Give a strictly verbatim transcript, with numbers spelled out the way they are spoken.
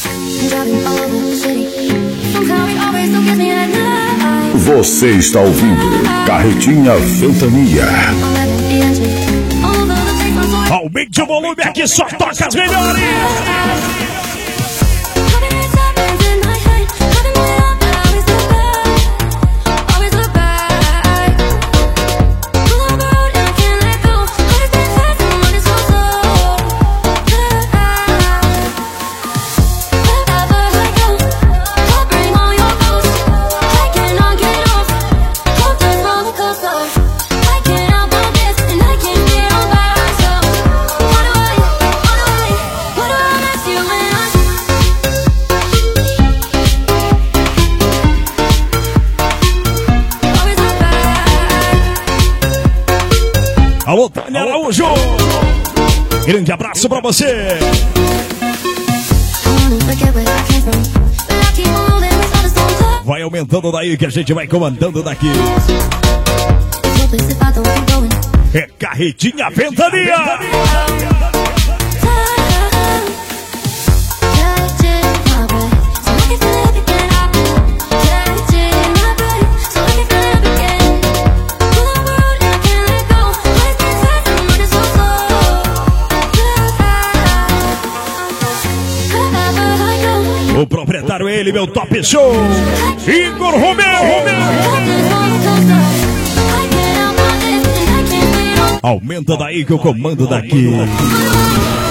Você está ouvindo Carretinha Ventania. Aumente o volume aqui, só toca as melhores. Alô, Tânia Araújo! Grande abraço pra você! Vai aumentando daí que a gente vai comandando daqui. É Carretinha Ventania! O proprietário é ele, meu top show, Igor Romeu. Aumenta daí que eu comando daqui.